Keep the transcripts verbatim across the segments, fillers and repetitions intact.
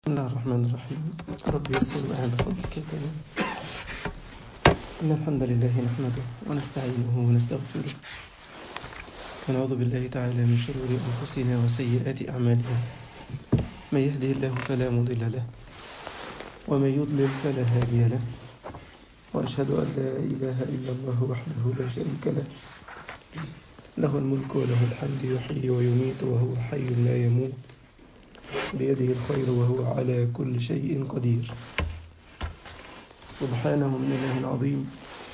بسم الله الرحمن الرحيم. رب يسر وأعن بفضلك يا كريم. إن الحمد لله نحمده ونستعينه ونستغفره ونعوذ بالله تعالى من شرور أنفسنا وسيئات أعمالنا. من يهده الله فلا مضل له ومن يضلل فلا هادي له، وأشهد أن لا إله إلا الله وحده لا شريك له، له الملك وله الحمد يحيي ويميت وهو حي لا يموت، بيده الخير وهو على كل شيء قدير. سبحانه من الله عظيم،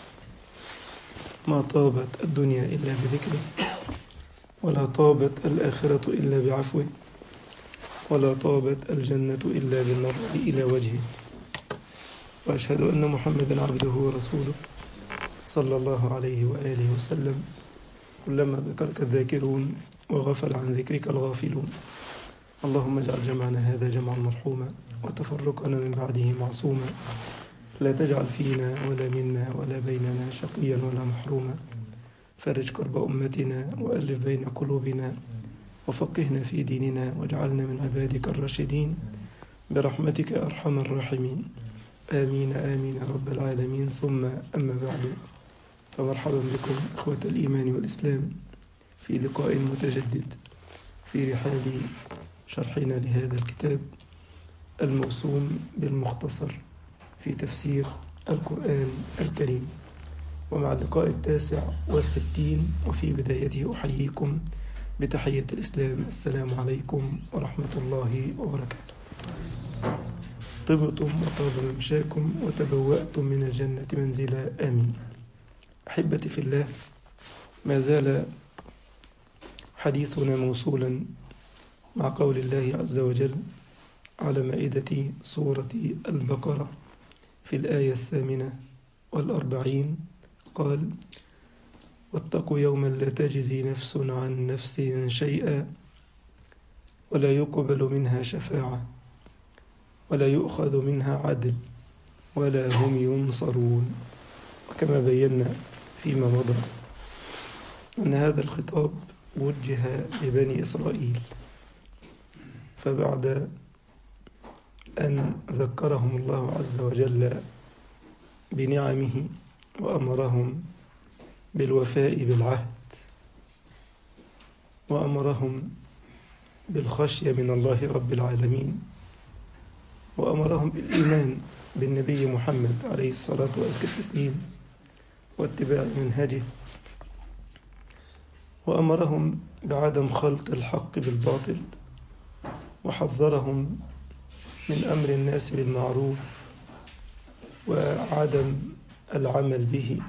ما طابت الدنيا إلا بذكره، ولا طابت الآخرة إلا بعفوه، ولا طابت الجنة إلا بالنظر إلى وجهه. وأشهد أن محمدا عبده ورسوله صلى الله عليه وآله وسلم. كلما ذكرك الذاكرون وغفل عن ذكرك الغافلون. اللهم اجعل جمعنا هذا جمعا مرحوما، وتفرقنا من بعده معصوما، لا تجعل فينا ولا منا ولا بيننا شقيا ولا محروما. فرج كرب أمتنا وألف بين قلوبنا، وفقهنا في ديننا، واجعلنا من عبادك الراشدين برحمتك أرحم الراحمين. آمين آمين يا رب العالمين. ثم أما بعد، فمرحبا بكم إخوة الإيمان والإسلام في لقاء متجدد في رحال شرحنا لهذا الكتاب الموسوم بالمختصر في تفسير القرآن الكريم، ومع اللقاء التاسع والستين. وفي بدايته أحييكم بتحية الإسلام: السلام عليكم ورحمة الله وبركاته. طبتم وطاب ممشاكم وتبوأتم من الجنة منزلا، آمين. أحبتي في الله، ما زال حديثنا موصولا مع قول الله عز وجل على مائدة سورة البقرة في الآية الثامنة والأربعين، قال: واتقوا يوما لا تجزي نفس عن نفس شيئا ولا يقبل منها شفاعة ولا يؤخذ منها عدل ولا هم ينصرون. وكما بينا فيما مضى أن هذا الخطاب وجه لبني إسرائيل، فبعد أن ذكرهم الله عز وجل بنعمه وأمرهم بالوفاء بالعهد وأمرهم بالخشية من الله رب العالمين وأمرهم بالإيمان بالنبي محمد عليه الصلاة وأزكى التسليم واتباع منهجه، وأمرهم بعدم خلط الحق بالباطل، وحذرهم من أمر الناس بالمعروف وعدم العمل به.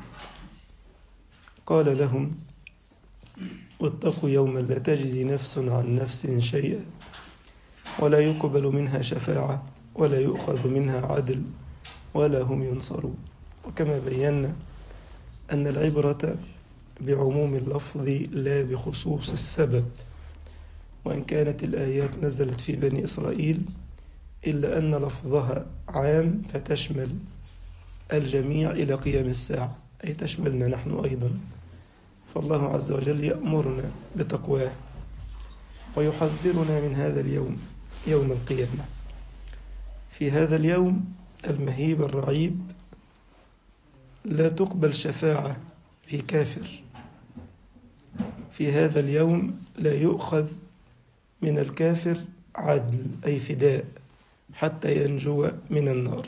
قال لهم: واتقوا يوما لا تجزي نفس عن نفس شيئا ولا يقبل منها شفاعة ولا يؤخذ منها عدل ولا هم ينصرون. وكما بينا أن العبرة بعموم اللفظ لا بخصوص السبب، وإن كانت الآيات نزلت في بني إسرائيل إلا أن لفظها عام فتشمل الجميع إلى قيام الساعة، أي تشملنا نحن أيضا. فالله عز وجل يأمرنا بتقواه ويحذرنا من هذا اليوم، يوم القيامة. في هذا اليوم المهيب الرعيب لا تقبل شفاعة في كافر. في هذا اليوم لا يؤخذ من الكافر عدل، أي فداء، حتى ينجو من النار.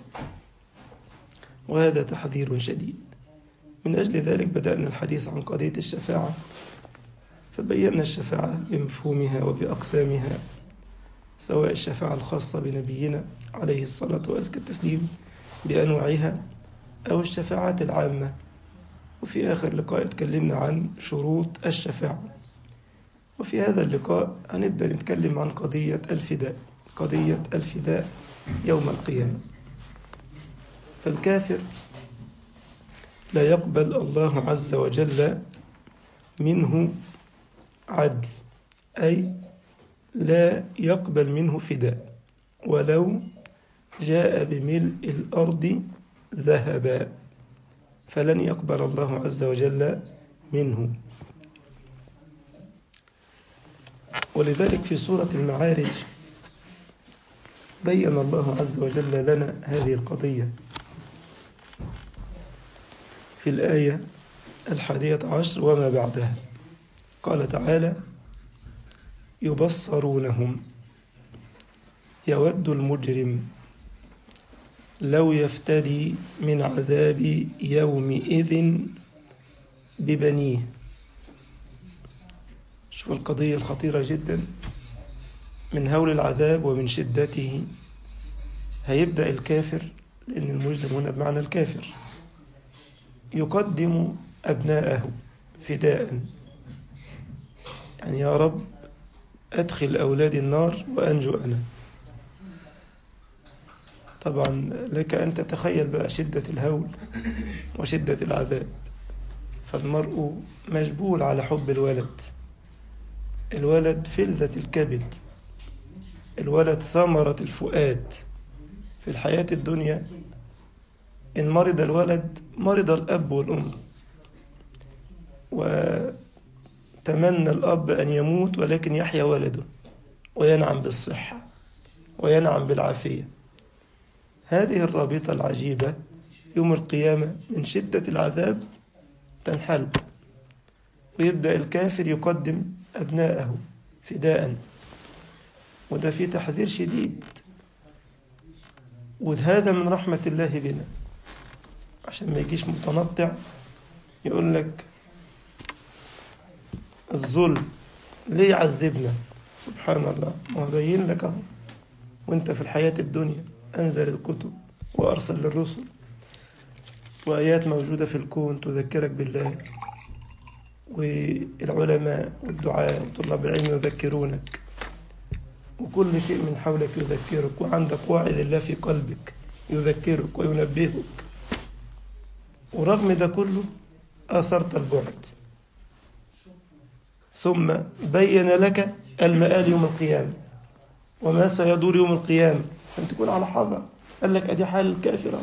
وهذا تحذير شديد. من أجل ذلك بدأنا الحديث عن قضية الشفاعة، فبينا الشفاعة بمفهومها وبأقسامها، سواء الشفاعة الخاصة بنبينا عليه الصلاة وأزكى التسليم بأنواعها، أو الشفاعات العامة. وفي آخر لقاء اتكلمنا عن شروط الشفاعة. وفي هذا اللقاء هنبدأ نتكلم عن قضية الفداء، قضية الفداء يوم القيامة. فالكافر لا يقبل الله عز وجل منه عدل، أي لا يقبل منه فداء ولو جاء بملء الأرض ذهبا، فلن يقبل الله عز وجل منه. ولذلك في سورة المعارج بين الله عز وجل لنا هذه القضية في الآية الحادية عشر وما بعدها. قال تعالى: يبصرونهم يود المجرم لو يفتدي من عذاب يومئذ ببنيه. شوف القضية الخطيرة جدا من هول العذاب ومن شدته. هيبدأ الكافر، لأن المجرم هنا بمعنى الكافر، يقدم أبناءه فداء، يعني يا رب أدخل أولادي النار وأنجو أنا. طبعا لك أن تتخيل بقى شدة الهول وشدة العذاب. فالمرء مجبول على حب الولد. الولد فلذة الكبد، الولد ثمرة الفؤاد. في الحياة الدنيا إن مرض الولد مرض الأب والأم، وتمنى الأب أن يموت ولكن يحيا ولده وينعم بالصحة وينعم بالعافية. هذه الرابطة العجيبة يوم القيامة من شدة العذاب تنحل، ويبدأ الكافر يقدم أبناءه فداء. وده فيه تحذير شديد، وهذا من رحمة الله بنا، عشان ما يجيش متنطع يقول لك الظلم ليه يعذبنا. سبحان الله، ما هو باين لك اهو وانت في الحياة الدنيا أنزل الكتب وأرسل للرسل وآيات موجودة في الكون تذكرك بالله، والعلماء والدعاء وطلاب العلم يذكرونك، وكل شيء من حولك يذكرك، وعندك واعظ الله في قلبك يذكرك وينبهك. ورغم ده كله أثرت البعد، ثم بين لك المآل يوم القيامة وما سيدور يوم القيامة عشان تكون على حذر. قال لك أدي حال الكافر،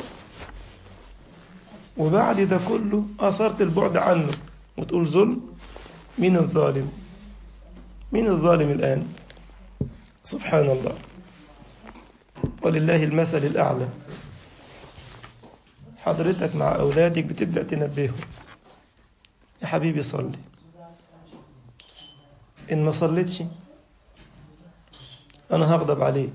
وبعد ده كله أثرت البعد عنه وتقول ظلم. مين الظالم؟ مين الظالم الآن؟ سبحان الله، ولله المثل الأعلى. حضرتك مع أولادك بتبدأ تنبههم: يا حبيبي صلي، إن ما صليتش أنا هغضب عليك.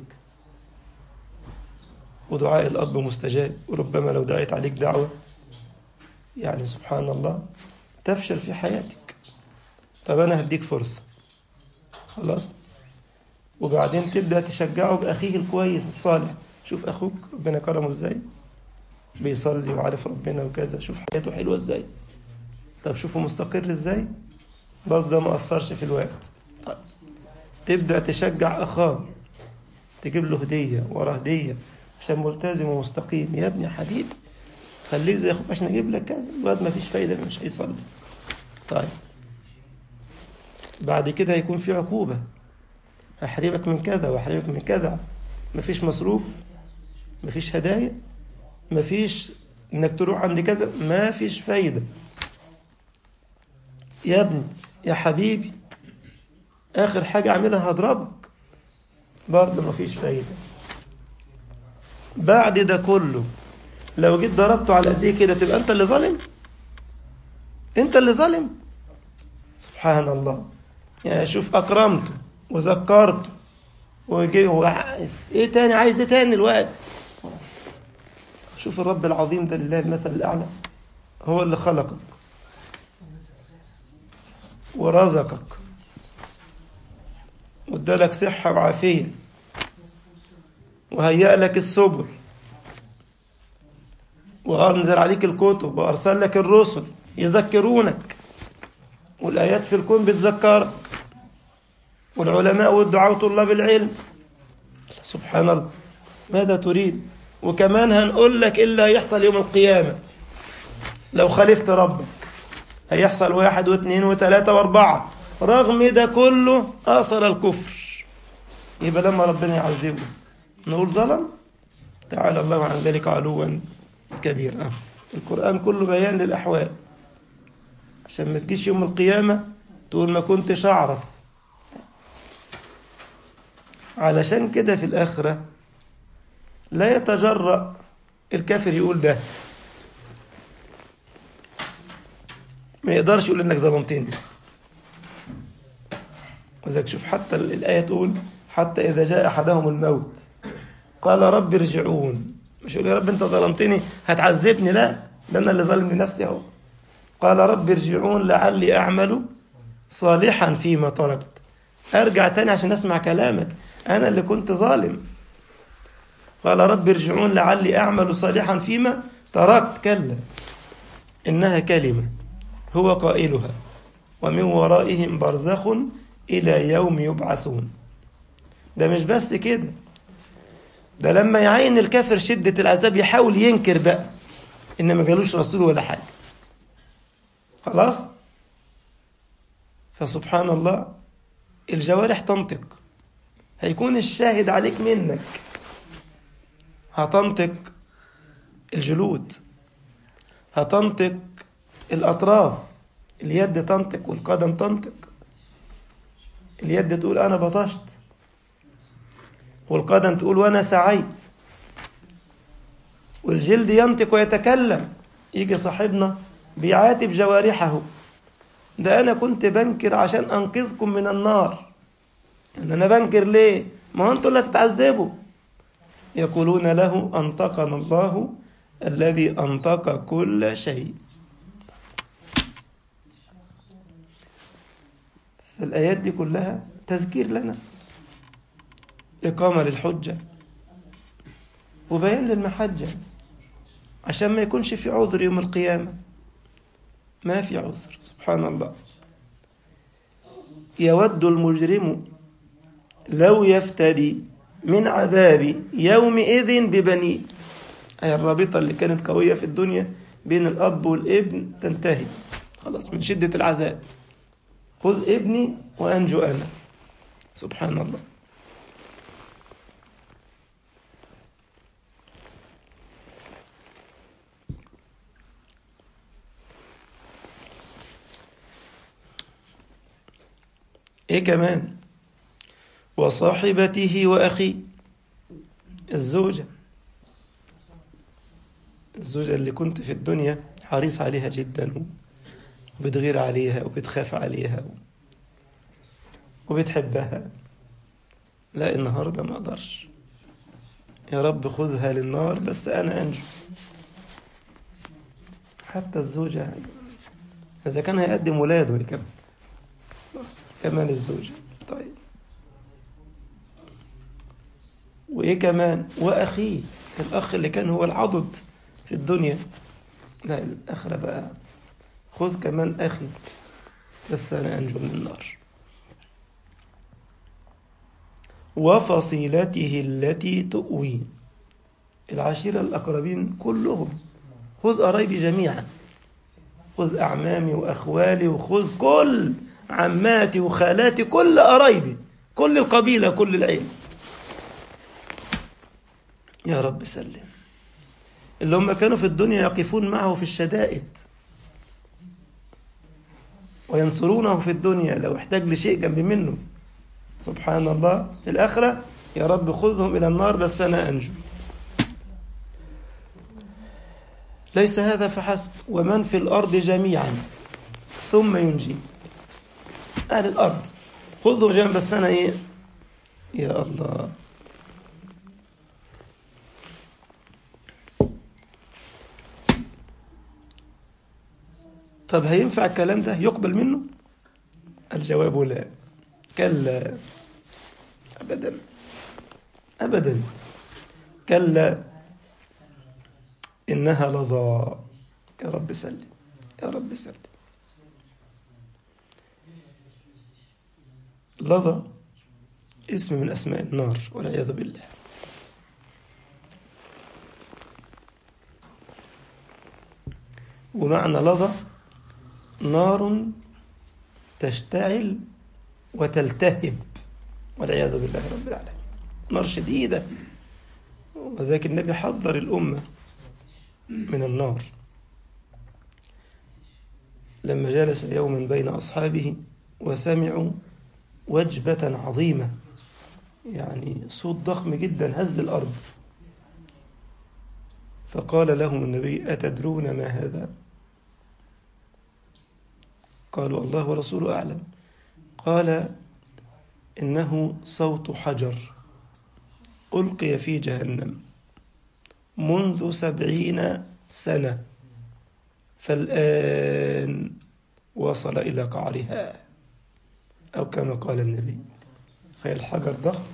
ودعاء الأب مستجاب، وربما لو دعيت عليك دعوة يعني سبحان الله تفشل في حياتك. طب أنا هديك فرصة خلاص، وبعدين تبدأ تشجعه بأخيه الكويس الصالح. شوف أخوك ربنا كرمه إزاي، بيصلي وعارف ربنا وكذا، شوف حياته حلوة إزاي. طب شوفه مستقر إزاي، برضه ده ما أثرش في الوقت. طيب تبدأ تشجع أخاه، تجيب له هدية ورا هدية عشان ملتزم ومستقيم. يا ابني يا حبيبي خليك زي أخوك عشان أجيب لك كذا. الواد ما فيش فايدة، مش هيصلي. طيب بعد كده هيكون في عقوبة، هحرمك من كذا وهحرمك من كذا. مفيش مصروف، مفيش هدايا، مفيش انك تروح عند كذا، مفيش فايدة. يا ابني يا حبيبي آخر حاجة أعملها هضربك، برضه مفيش فايدة. بعد ده كله لو جيت ضربته على قد ايه كده تبقى أنت اللي ظالم، أنت اللي ظالم. سبحان الله. يعني شوف أكرمته وذكرته وجي هو عايز ايه تاني، عايز ايه تاني الوقت. شوف الرب العظيم ده لله المثل الأعلى، هو اللي خلقك ورزقك وادالك صحة وعافية وهيأ لك السبل وأنزل عليك الكتب وأرسل لك الرسل يذكرونك، والآيات في الكون بتذكرك، والعلماء والدعاء وطلاب العلم. سبحان الله، ماذا تريد؟ وكمان هنقول لك إلا يحصل يوم القيامة لو خالفت ربك هيحصل واحد واثنين وثلاثة واربعة. رغم ده كله أثر الكفر. يبقى لما ربنا يعذبه نقول ظلم؟ تعالى الله عن ذلك علوا كبيرا. القرآن كله بيان للأحوال عشان ما تجيش يوم القيامة تقول ما كنتش أعرف. علشان كده في الآخرة لا يتجرأ الكافر يقول ده، ما يقدرش يقول إنك ظلمتني. وذلك شوف حتى الآية تقول حتى إذا جاء أحدهم الموت قال رب ارجعون، مش يقول يا رب أنت ظلمتني هتعذبني، لا، ده أنا اللي ظلم لنفسي أهو. قال رب ارجعون لعلي أعمل صالحا فيما تركت، أرجع تاني عشان أسمع كلامك، أنا اللي كنت ظالم. قال رب ارجعون لعلي أعمل صالحا فيما تركت، كلا إنها كلمة هو قائلها ومن ورائهم برزخ إلى يوم يبعثون. ده مش بس كده، ده لما يعين الكافر شدة العذاب يحاول ينكر بقى إن ما جالوش رسول ولا حاجة، خلاص. فسبحان الله الجوارح تنطق، هيكون الشاهد عليك منك، هتنطق الجلود، هتنطق الأطراف، اليد تنطق والقدم تنطق. اليد تقول أنا بطشت، والقدم تقول وأنا سعيت، والجلد ينطق ويتكلم. يجي صاحبنا بيعاتب جوارحه، ده أنا كنت بنكر عشان أنقذكم من النار، يعني أنا بنكر ليه؟ ما هو أنتوا اللي هتتعذبوا. يقولون له أنطقنا الله الذي أنطق كل شيء. الآيات دي كلها تذكير لنا، إقامة للحجة وبيان للمحجة، عشان ما يكونش في عذر يوم القيامة. ما في عذر، سبحان الله. يود المجرم لو يفتدي من عذاب يومئذ ببنيه. أي الرابطة اللي كانت قوية في الدنيا بين الأب والابن تنتهي خلاص من شدة العذاب. خذ ابني وأنجو أنا، سبحان الله. إيه كمان؟ وصاحبته وأخيه، الزوجة الزوجة اللي كنت في الدنيا حريص عليها جدا وبتغير عليها وبتخاف عليها وبتحبها، لا النهاردة ما أقدرش، يا رب خذها للنار بس أنا أنجو. حتى الزوجة إذا كان هيقدم ولاده يكمل كمان الزوجة. طيب وإيه كمان؟ وأخيه، الأخ اللي كان هو العضد في الدنيا، لا الآخرة بقى خذ كمان أخي بس أنا أنجو من النار. وفصيلته التي تؤوي، العشيرة الأقربين كلهم، خذ قرايبي جميعا، خذ أعمامي وأخوالي وخذ كل عماتي وخالاتي، كل قرايبي، كل القبيلة، كل العيلة، يا رب سلم. اللي هم كانوا في الدنيا يقفون معه في الشدائد وينصرونه في الدنيا لو احتاج لشيء جنب منه، سبحان الله. في الآخرة يا رب خذهم إلى النار بس أنا أنجو. ليس هذا فحسب، ومن في الأرض جميعا ثم ينجي، أهل الأرض خذهم جميعا بس أنا إيه، يا الله. طب هينفع الكلام ده؟ يقبل منه؟ الجواب لا، كلا أبدا أبدا، كلا إنها لظى. يا رب سلم، يا رب سلم. لظى اسم من أسماء النار والعياذ بالله. ومعنى لظى نار تشتعل وتلتهب والعياذ بالله رب العالمين، نار شديدة. وذاك النبي حذر الأمة من النار لما جلس يوما بين أصحابه وسمعوا وجبة عظيمة، يعني صوت ضخم جدا هز الأرض، فقال لهم النبي أتدرون ما هذا؟ قالوا الله ورسوله أعلم. قال إنه صوت حجر ألقي في جهنم منذ سبعين سنة فالآن وصل إلى قعرها، أو كما قال النبي. خيال حجر ضخم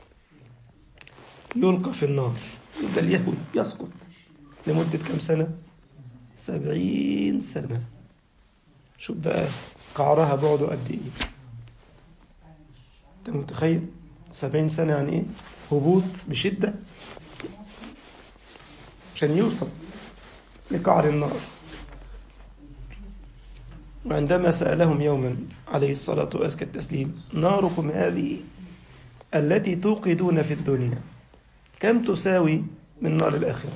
يلقى في النار، يبدأ اليهوي يسقط لمدة كم سنة؟ سبعين سنة. شوف بقى قعرها بعده قد إيه. أنت متخيل سبعين سنة يعني إيه؟ هبوط بشدة عشان يوصل لقعر النار. وعندما سألهم يوما عليه الصلاة وأزكى التسليم ناركم هذه التي توقدون في الدنيا كم تساوي من نار الآخرة؟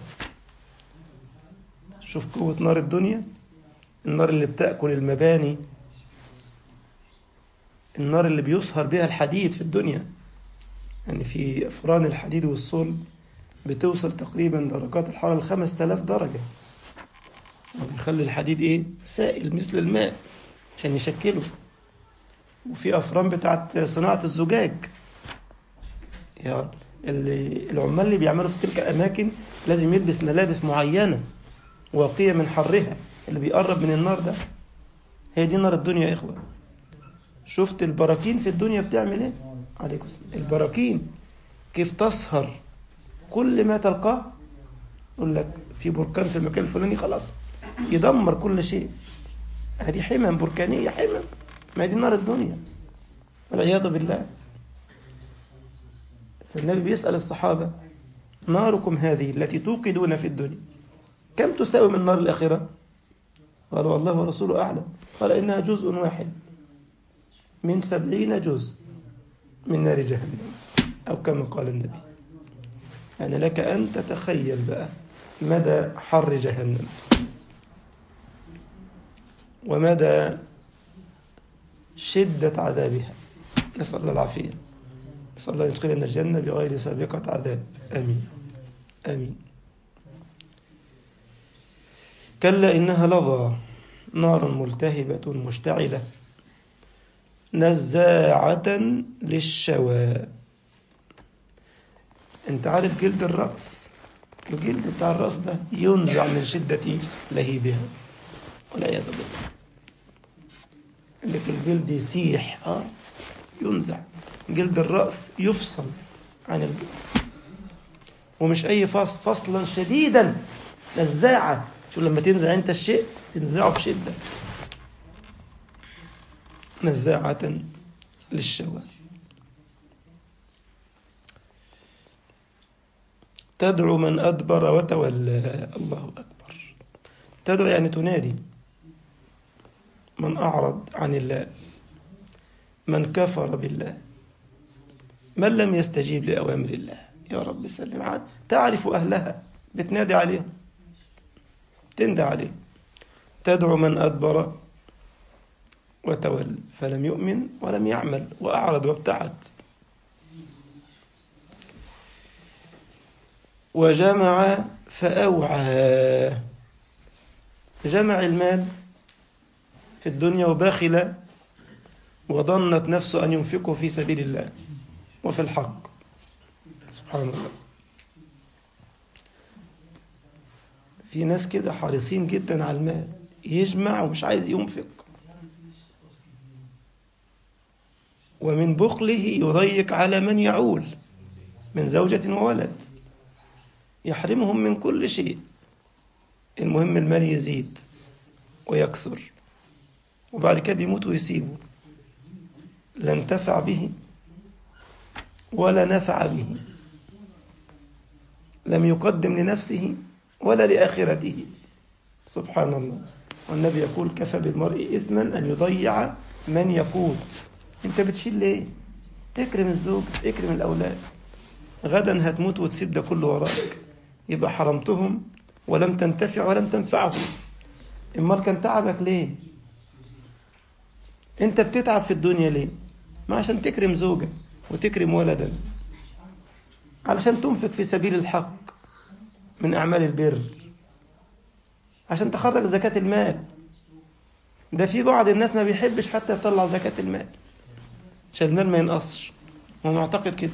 شوف قوة نار الدنيا، النار اللي بتأكل المباني، النار اللي بيصهر بها الحديد في الدنيا. يعني في أفران الحديد والصلب بتوصل تقريبا درجات الحرارة الخمس تلاف درجة، وبيخلي الحديد إيه؟ سائل مثل الماء عشان يشكله. وفي أفران بتاعت صناعة الزجاج، يا اللي العمال اللي بيعملوا في تلك الأماكن لازم يلبس ملابس معينة واقية من حرها اللي بيقرب من النار ده. هي دي نار الدنيا يا إخوة. شفت البراكين في الدنيا بتعمل إيه؟ عليكم السلام. البراكين كيف تصهر كل ما تلقاه. يقول لك في بركان في المكان الفلاني خلاص يدمر كل شيء. هذه حمم بركانية، حمم، ما دي نار الدنيا والعياذ بالله. فالنبي بيسأل الصحابة ناركم هذه التي توقدون في الدنيا كم تساوي من نار الآخرة؟ قالوا الله ورسوله أعلم. قال إنها جزء واحد من سبعين جزء من نار جهنم، أو كما قال النبي. يعني لك أن تتخيل بقى مدى حر جهنم ومدى شدة عذابها. نسأل الله العافية، نسأل الله يدخلنا الجنة بغير سابقة عذاب. آمين آمين. كلا إنها لظى نار ملتهبة مشتعلة نزاعة للشوى. انت عارف جلد الرأس، الجلد بتاع الرأس ده ينزع من شدة لهيبها والعياذ بالله. اللي في الجلد يسيح، اه ينزع جلد الرأس، يفصل عن الجلد، ومش أي فصل، فصلا شديدا نزاعة. شو لما تنزع انت الشيء تنزعه بشدة. نزاعة للشوى. تدعو من أدبر وتولى. الله أكبر. تدعو يعني تنادي من أعرض عن الله، من كفر بالله، من لم يستجيب لأوامر الله. يا رب سلم عاد. تعرف أهلها، بتنادي عليهم، تندى عليهم. تدعو من أدبر وتولى فلم يؤمن ولم يعمل وأعرض وابتعد. وجمع فأوعى. جمع المال في الدنيا وبخل وظنت نفسه أن ينفقه في سبيل الله وفي الحق. سبحان الله. في ناس كده حريصين جدا على المال، يجمع ومش عايز ينفق، ومن بخله يضيق على من يعول من زوجة وولد، يحرمهم من كل شيء. المهم المال يزيد ويكثر، وبعد كده بيموت ويسيبه، لا انتفع به ولا نفع به، لم يقدم لنفسه ولا لآخرته. سبحان الله. والنبي يقول كفى بالمرء إثما أن يضيع من يقوت. انت بتشيل ليه؟ اكرم الزوج، اكرم الأولاد، غدا هتموت وتسيب ده كله وراك، يبقى حرمتهم ولم تنتفع ولم تنفعهم. امال كان تعبك ليه؟ انت بتتعب في الدنيا ليه؟ ما عشان تكرم زوجة وتكرم ولدا، علشان تنفق في سبيل الحق من أعمال البر. عشان تخرج زكاة المال. ده في بعض الناس ما بيحبش حتى يطلع زكاة المال عشان المال ما ينقصش، هو معتقد كده.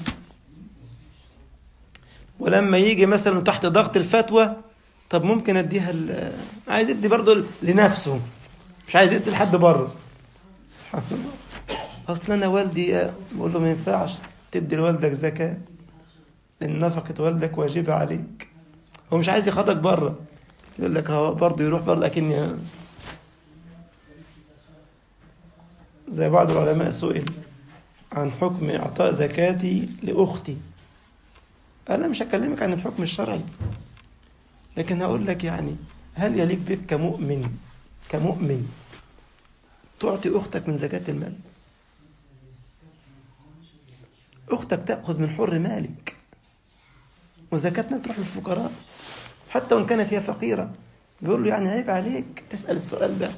ولما يجي مثلا تحت ضغط الفتوى، طب ممكن اديها عايز يدي برضه لنفسه، مش عايز يدي لحد بره. سبحان الله. اصلا انا والدي بقول له ما ينفعش تدي لوالدك زكاة لان نفقة والدك واجبة عليك. هو مش عايز يخرج بره، يقول لك هو برضه يروح برضه اكني. زي بعض العلماء سئل عن حكم اعطاء زكاتي لاختي، انا مش هكلمك عن الحكم الشرعي، لكن هقول لك يعني هل يليق بك كمؤمن كمؤمن تعطي اختك من زكاة المال؟ اختك تأخذ من حر مالك، وزكاتنا تروح للفقراء حتى وان كانت هي فقيرة. بيقول له يعني عيب عليك تسأل السؤال ده،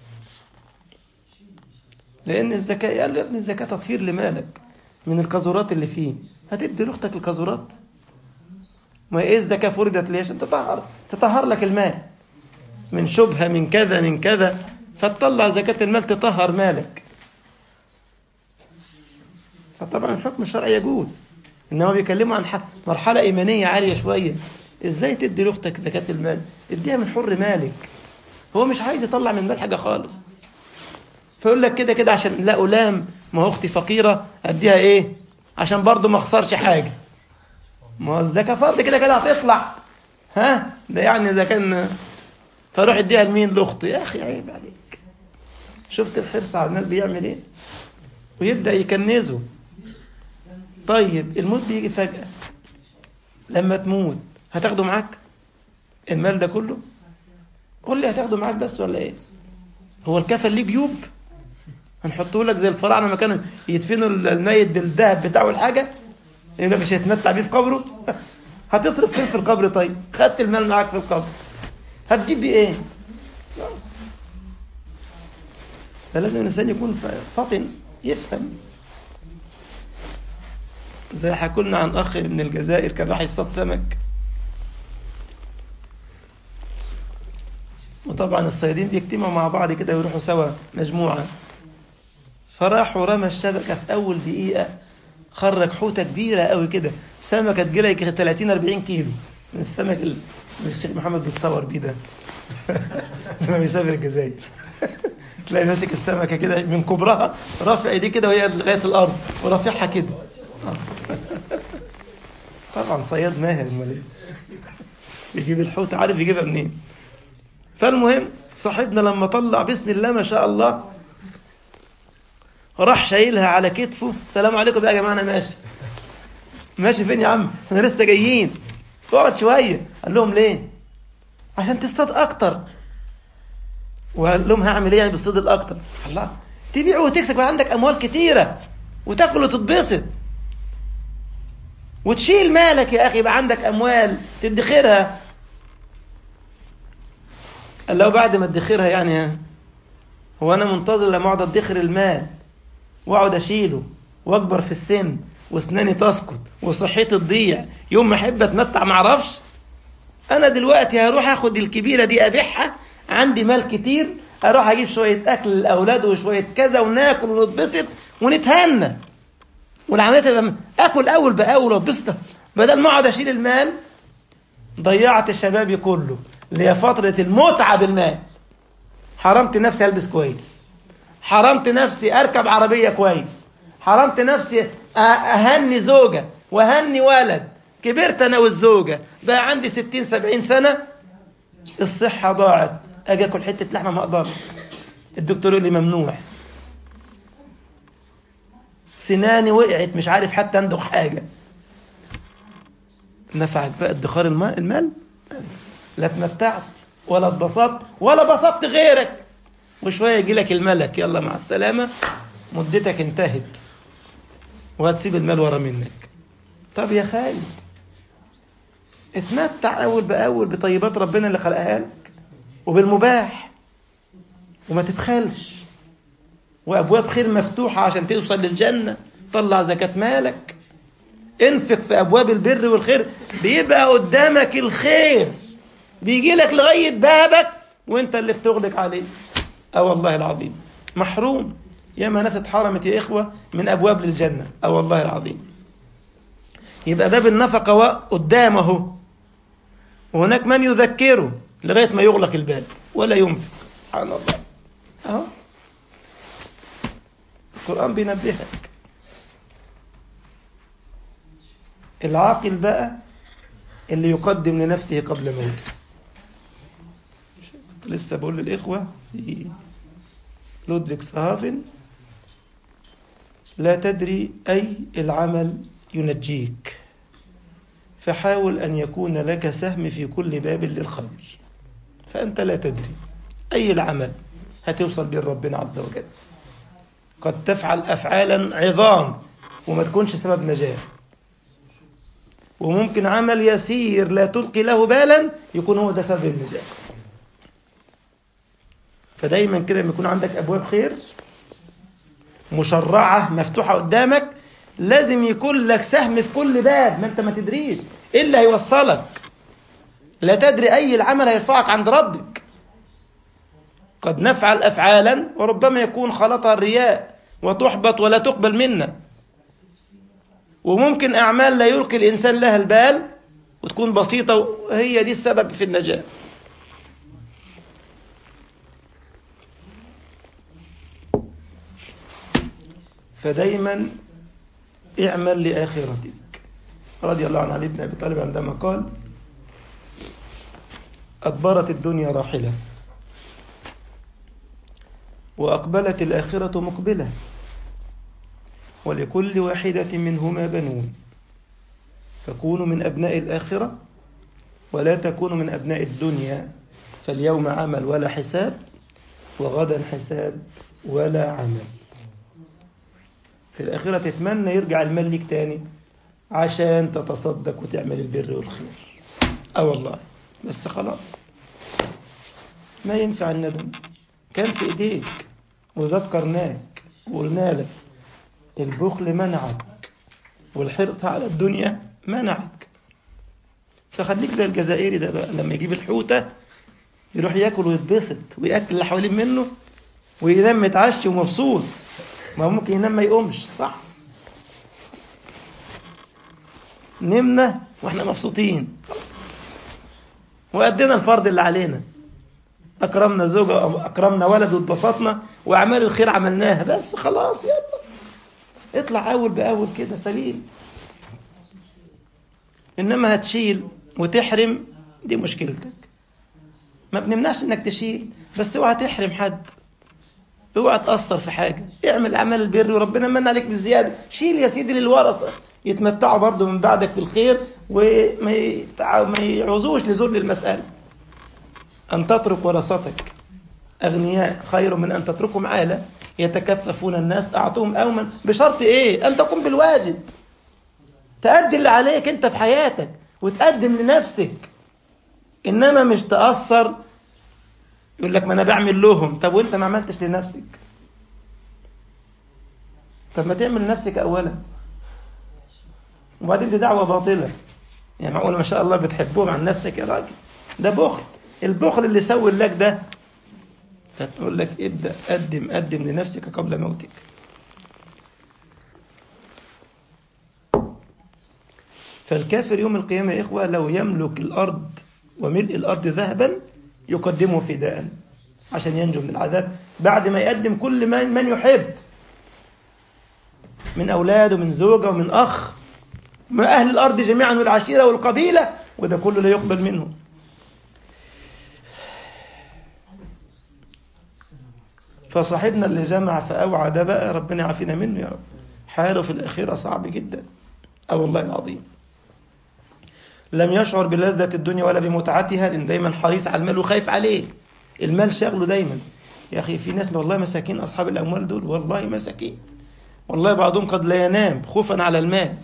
لأن الزكاة قال له يا ابني الزكاة تطهير لمالك من القذورات اللي فيه، هتدي لأختك القذورات؟ ما إيه الزكاة فرضت ليش؟ تطهر تطهر لك المال من شبهة من كذا من كذا، فتطلع زكاة المال تطهر مالك. فطبعا الحكم الشرعي يجوز، إنما بيكلموا عن مرحلة إيمانية عالية شوية. إزاي تدي لأختك زكاة المال؟ اديها من حر مالك. هو مش عايز يطلع من المال حاجة خالص، فيقول لك كده كده عشان لا ألام، ما هو أختي فقيرة أديها إيه عشان برضو ما أخسرش حاجة، ما هو الزكاة فرض كده كده هتطلع، ها ده يعني إذا كان، فروح اديها لمين؟ لأختي. يا أخي عيب عليك. شفت الحرص على المال بيعمل إيه؟ ويبدأ يكنزه. طيب الموت بيجي فجأة، لما تموت هتاخده معاك المال ده كله؟ قول لي هتاخده معاك بس ولا إيه؟ هو الكفن ليه جيوب؟ هنحطه لك زي الفراعنه لما كانوا يدفنوا الميت بالذهب بتاعه الحاجه، يقول لك مش هيتمتع بيه في قبره. هتصرف فين في القبر؟ طيب خدت المال معاك في القبر هتجيب بيه ايه؟ خلاص. فلازم الانسان يكون فاطن يفهم. زي حكوا لنا عن اخ من الجزائر كان راح يصطاد سمك، وطبعا الصيادين بيجتمعوا مع بعض كده ويروحوا سوا مجموعه، فراحوا رمى الشبكة في أول دقيقة خرج حوتة كبيرة قوي كده، سمكة تجيلها ثلاثين أربعين كيلو من السمك اللي الشيخ محمد بيتصور بيه ده لما بيسافر الجزائر. تلاقي ماسك السمكة كده من كبرها رافع ايديه كده وهي لغاية الأرض ورافعها كده. طبعا صياد ماهر، امال ايه يجيب الحوتة، عارف يجيبها منين. فالمهم صاحبنا لما طلع بسم الله ما شاء الله راح شايلها على كتفه. سلام عليكم بقى يا جماعه، انا ماشي. ماشي فين يا عم؟ احنا لسه جايين، اقعد شويه. قال لهم ليه؟ عشان تصطاد اكتر. وقال لهم هعمل ايه يعني بالصيد الاكتر؟ الله، تبيع وتكسب عندك اموال كتيره وتاكل وتتبسط وتشيل مالك يا اخي، يبقى عندك اموال تدخرها. قال له بعد ما تدخرها يعني هو انا منتظر لما اقعد ادخر المال واقعد اشيله واكبر في السن واسناني تسقط وصحتي تضيع يوم ما احب اتمتع ما اعرفش؟ انا دلوقتي هروح اخد الكبيره دي ابيعها، عندي مال كتير، اروح اجيب شويه اكل للاولاد وشويه كذا وناكل ونتبسط ونتهنى، والعمليه تبقى اكل اول باول واتبسط، بدل ما اقعد اشيل المال. ضيعت شبابي كله اللي هي فتره المتعه بالمال. حرمت نفسي البس كويس، حرمت نفسي اركب عربيه كويس، حرمت نفسي اهني زوجه واهني ولد. كبرت انا والزوجه بقى عندي ستين سبعين سنه، الصحه ضاعت، اجي اكل حته لحمه ما اقدرش، الدكتور يقول لي ممنوع، سناني وقعت مش عارف حتى اندخ حاجه. نفعك بقى ادخار المال؟ لا اتمتعت ولا اتبسطت ولا بسطت غيرك، وشويه يجي لك الملك يلا مع السلامه، مدتك انتهت وهتسيب المال ورا منك. طب يا خالد اتمتع اول باول بطيبات ربنا اللي خلقها لك وبالمباح، وما تبخلش، وابواب خير مفتوحه عشان توصل للجنه. طلع زكاه مالك، انفق في ابواب البر والخير، بيبقى قدامك الخير بيجي لك لغايه بابك وانت اللي بتغلق عليه. اه والله العظيم محروم. ياما ناس اتحرمت يا إخوة من أبواب للجنة. اه والله العظيم. يبقى باب النفقة قدامه، وهناك من يذكره لغاية ما يغلق الباب ولا ينفق. سبحان الله. اهو القرآن بينبهك. العاقل بقى اللي يقدم لنفسه قبل موته. كنت لسه بقول للإخوة في لودفيكسهافن: لا تدري أي العمل ينجيك، فحاول أن يكون لك سهم في كل باب للخير. فأنت لا تدري أي العمل هتوصل به ربنا عز وجل. قد تفعل أفعالا عظام وما تكونش سبب نجاة، وممكن عمل يسير لا تلقي له بالا يكون هو ده سبب النجاة. فدايما كده لما يكون عندك أبواب خير مشرعة مفتوحة قدامك، لازم يكون لك سهم في كل باب. ما انت ما تدريش ايه اللي هيوصلك. لا تدري أي العمل هيرفعك عند ربك. قد نفعل أفعالا وربما يكون خلطها الرياء وتحبط ولا تقبل منا، وممكن أعمال لا يلقي الإنسان لها البال وتكون بسيطة وهي دي السبب في النجاة. فدايما اعمل لآخرتك. رضي الله عن علي بن أبي طالب عندما قال: أدبرت الدنيا راحلة وأقبلت الآخرة مقبلة، ولكل واحدة منهما بنون، فكونوا من أبناء الآخرة ولا تكونوا من أبناء الدنيا، فاليوم عمل ولا حساب، وغدا حساب ولا عمل. في الآخرة تتمنى يرجع المال ليك تاني عشان تتصدق وتعمل البر والخير. اه والله، بس خلاص ما ينفع الندم. كان في ايديك وذكرناك وقلنا لك البخل منعك والحرص على الدنيا منعك. فخليك زي الجزائري ده بقى، لما يجيب الحوتة يروح ياكل ويتبسط ويأكل اللي حوالين منه وينام متعشي ومبسوط. ما ممكن ينام ما يقومش، صح؟ نمنا واحنا مبسوطين وأدينا الفرض اللي علينا، أكرمنا زوجة أو أكرمنا ولد واتبسطنا وأعمال الخير عملناها، بس خلاص يلا اطلع أول بأول كده سليم. إنما هتشيل وتحرم، دي مشكلتك. ما بنمنعش إنك تشيل، بس اوعى تحرم حد، اوعى تأثر في حاجة. اعمل أعمال البر وربنا من عليك بالزيادة. شيل يا سيدي للورثة يتمتعوا برضو من بعدك في الخير وما يعوزوش لذل المسألة. أن تترك ورثتك أغنياء خير من أن تتركهم عالة يتكففون الناس أعطوهم أوما. بشرط إيه؟ أن تقوم بالواجب، تأدي اللي عليك أنت في حياتك وتقدم لنفسك. إنما مش تأثر يقول لك ما أنا بعمل لهم. طب وإنت ما عملتش لنفسك؟ طب ما تعمل لنفسك أولا، وبعدين دي دعوة باطلة. يعني معقولة ما شاء الله بتحبهم عن نفسك يا راجل؟ ده بخل. البخل اللي سوي لك ده. فتقول لك ابدأ قدم قدم لنفسك قبل موتك. فالكافر يوم القيامة يا إخوة لو يملك الأرض وملء الأرض ذهبا يقدمه فداء عشان ينجو من العذاب، بعد ما يقدم كل من, من يحب من أولاد ومن زوجة ومن أخ، من أهل الأرض جميعا والعشيرة والقبيلة، وده كله لا يقبل منه. فصاحبنا اللي جمع فأوعى ده بقى ربنا يعافينا منه يا رب، حاله في الآخرة صعب جدا. أو والله العظيم لم يشعر بلذة الدنيا ولا بمتعتها، لأن دايما حريص على المال وخايف عليه. المال شغله دايما. يا أخي في ناس والله مساكين، أصحاب الأموال دول والله مساكين، والله بعضهم قد لا ينام خوفا على المال،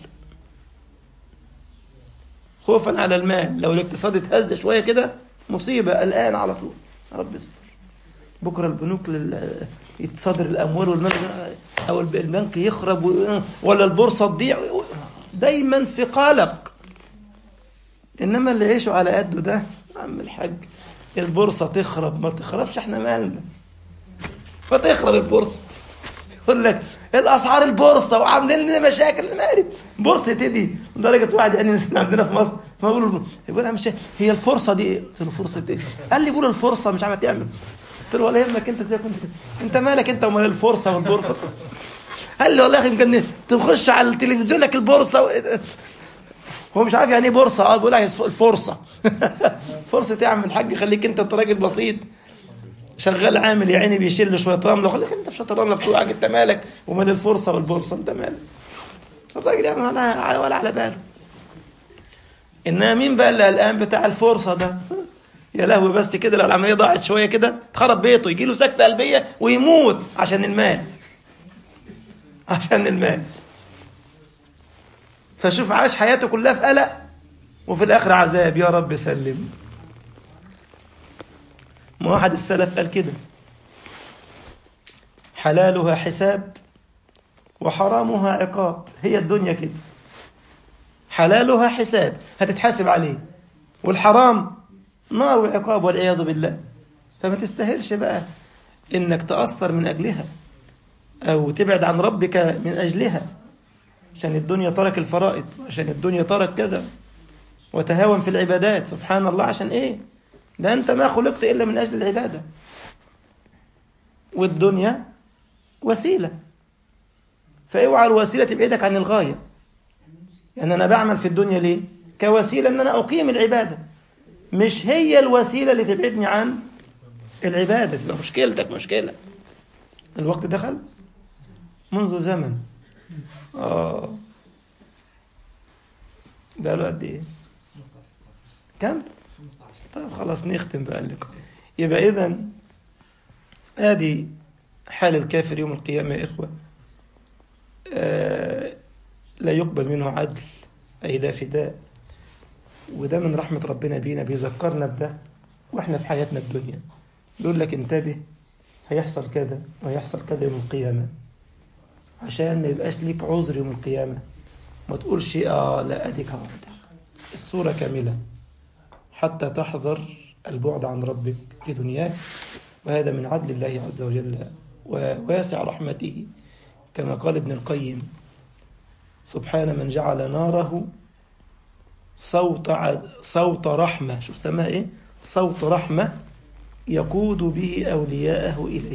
خوفا على المال. لو الاقتصاد اتهز شوية كده مصيبة، الآن على طول رب يستر. بكرة البنوك يتصدر الأموال والمال أو البنك يخرب ولا البورصة تضيع، دايما في قلق. إنما اللي يعيشوا على قده ده عم الحاج البورصة تخرب ما تخربش احنا مالنا، ما تخرب البورصة. يقول لك الأسعار البورصة وعاملين لنا مشاكل. مالي بورصة دي لدرجة واحد يعني مثلا عندنا في مصر ما بيقولوا يقول مش هي الفرصة دي ايه؟ قلت له فرصة ايه؟ قال لي بيقول الفرصة مش عارف تعمل. قلت له ولا يهمك انت زي كنت انت مالك انت ومال الفرصة والبورصة. قال لي والله يمكن تخش على التلفزيون لك البورصة و... هو مش عارف يعني ايه بورصة. اه بيقول لك الفرصة. فرصة ايه يا عم الحاج؟ خليك انت انت راجل بسيط شغال عامل يا عيني بيشيل شويه رمله. خليك انت في شويه الرمله بتوعك، انت مالك ومال الفرصه والبورصه؟ انت مالك؟ الراجل يعني ولا ولا على باله. انما مين بقى اللي الان بتاع الفرصه ده؟ يا لهوي بس كده لو العمليه ضاعت شويه كده تخرب بيته، يجي له سكته قلبيه ويموت عشان المال، عشان المال. فشوف عاش حياته كلها في قلق وفي الاخر عذاب. يا رب سلم. ما واحد السلف قال كده: حلالها حساب وحرامها عقاب. هي الدنيا كده، حلالها حساب هتتحاسب عليه، والحرام نار وعقاب والعياذ بالله. فما تستاهلش بقى انك تأثر من اجلها او تبعد عن ربك من اجلها، عشان الدنيا ترك الفرائض، عشان الدنيا ترك كذا وتهاون في العبادات. سبحان الله، عشان ايه؟ ده أنت ما خلقت إلا من أجل العبادة، والدنيا وسيلة، فاوعى الوسيلة تبعدك عن الغاية. يعني أنا بعمل في الدنيا ليه؟ كوسيلة أن أنا أقيم العبادة، مش هي الوسيلة اللي تبعدني عن العبادة. تبقى مشكلتك مشكلة. الوقت دخل منذ زمن. آه بقاله قد إيه؟ كم؟ طيب خلاص نختم بقى لكم. يبقى إذن هذه حال الكافر يوم القيامة يا إخوة. آه لا يقبل منه عدل، أي لا فداء. وده من رحمة ربنا بينا، بيذكرنا بده وإحنا في حياتنا الدنيا. بيقول لك انتبه، هيحصل كذا وهيحصل كذا يوم القيامة، عشان ما يبقاش ليك عذر يوم القيامة. ما تقولش آه لا أديك هعرضك الصورة كاملة حتى تحذر البعد عن ربك في دنياك. وهذا من عدل الله عز وجل وواسع رحمته، كما قال ابن القيم: سبحان من جعل ناره صوت صوت رحمة. شوف سماها إيه؟ صوت رحمة يقود به أولياءه إليه.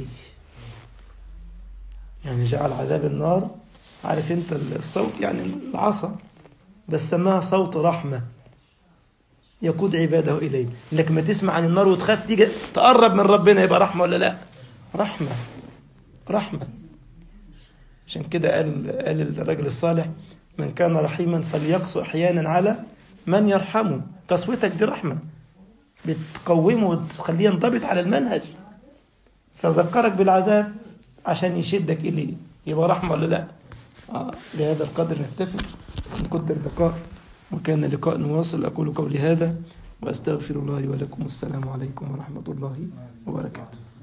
يعني جعل عذاب النار، عارف انت الصوت يعني العصا، بس سماها صوت رحمة يقود عباده إليه. لك ما تسمع عن النار وتخاف تيجي تقرب من ربنا، يبقى رحمة ولا لا؟ رحمة رحمة. عشان كده قال قال الرجل الصالح: من كان رحيما فليقسو أحيانا على من يرحمه. قسوتك دي رحمة، بتقومه وتخليه ينضبط على المنهج، فذكرك بالعذاب عشان يشدك إليه، يبقى رحمة ولا لا؟ آه. بهذا القدر نكتفي، نقدر بقاء وكان لقاء نواصل. أقول قولي هذا وأستغفر الله لي ولكم، والسلام عليكم ورحمة الله وبركاته.